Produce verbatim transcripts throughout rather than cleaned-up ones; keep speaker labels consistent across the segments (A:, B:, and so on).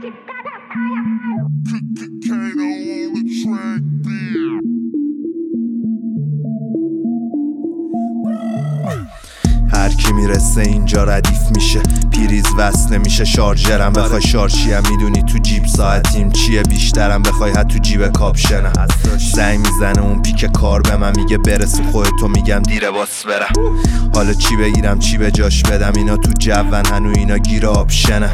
A: هر کی میرسه اینجا ردیف میشه، پیریز وصل نمیشه شارژرم. بخوای شارژی هم میدونی تو جیب ساعتیم چیه، بیشترم بخوای حتی تو جیب کاپشنم. زنگ میزنه اون پیک کار به من میگه برسو خودتو، میگم دیره باس برم. حالا چی بگیرم چی به جاش بدم، اینا تو جون هنو اینا گیر آپشنه.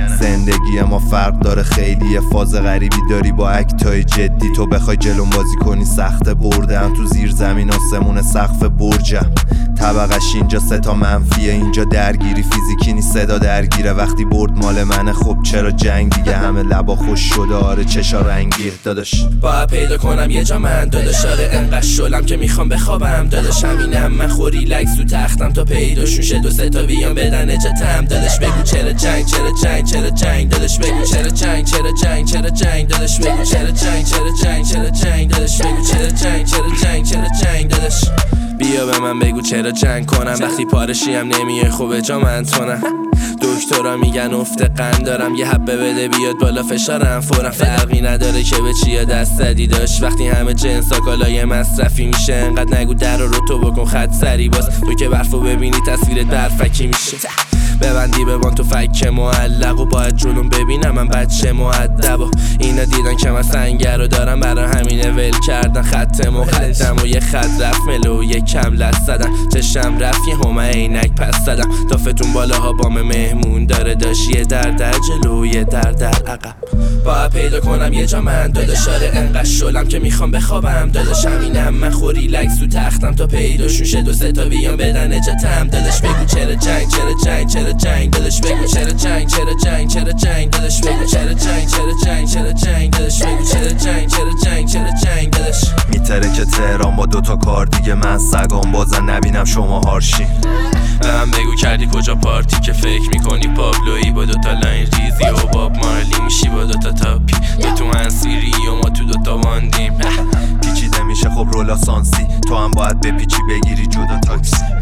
A: زندگی ما فرق داره خیلی، یه فاز غریبی داری با اکتای جدی. تو بخوای جلوم بازی کنی سخت بردم، تو زیر زمین آسمون سقف برجم. طبقش اینجا سه تا منفیه، اینجا درگیری فیزیکی نی صدا درگیره. وقتی برد مال منه خب چرا جنگ دیگه، همه لبا خوش شده آره چشا رنگیه. داداش
B: باید پیدا کنم یه جا من، داداش آره انقدر شلم که میخوام بخوابم. داداش همینم من خوری لکس تو تختم تا پیداشون شه دو سه تا بیان بدن اجتم. داداش بگو چرا جنگ چرا جنگ چرا جنگ، داداش بگو چرا جنگ چرا جنگ چرا جنگ، داداش بگو چرا جنگ چرا جنگ چرا جنگ، داداش بگو چرا جنگ چرا جنگ چرا جنگ. داداش بیا به من بگو چرا جنگ کنم، وقتی پارشی هم نمیه خوبه جا من تونم. دکترا میگن افت قند دارم، یه حبه بده بیاد بالا فشارم فورا. فرقی نداره که به چیه دست زدی داشت، وقتی همه جنسا کالای مصرفی میشه. انقدر نگو در رو تو بکن خط سری باز، تو که برفو ببینی تصویرت برفکی میشه. ببندی ببان تو فک معلق و باید جلوم ببینم من بچه مؤدب. و اینا دیدن که من سنگر رو دارم، برای همینه ول کردن خط مقدم. و یه خط رفت ملو یه کم لست زدن، چشم رفت یه همه عینک پس زدم. تافتون بالاها بام مهمون داره، داشت یه در در جلو یه در در عقب. باید پیدا کنم یه جا من، داداش آره انقدر شلم که میخوام بخوابم. داداش همینم من خوری لکس تو تختم تا پیداشون شه دو سه تا بیان بدن اجتم. داداش بگو چرا جنگ چرا جنگ چرا جنگ، داداش بگو چرا جنگ چرا جنگ چرا جنگ، داداش بگو چرا جنگ چرا جنگ چرا جنگ، داداش بگو چرا جنگ چرا جنگ چرا جنگ. داداش
A: میتره که تهران با دوتا کار دیگه، من سگام بازن نبینم شما هارشین.
B: به من بگو کردی کجا پارتی که فکر میکنی پابلویی با دوتا لاین ریزی و باب مارلی میشی با دوتا تاپی. به تو انسیری و ما تو دوتا واندیم.
A: پیچیده میشه خب رولا سانسی، تو هم باید بپیچی بگیری جدا تاکسی.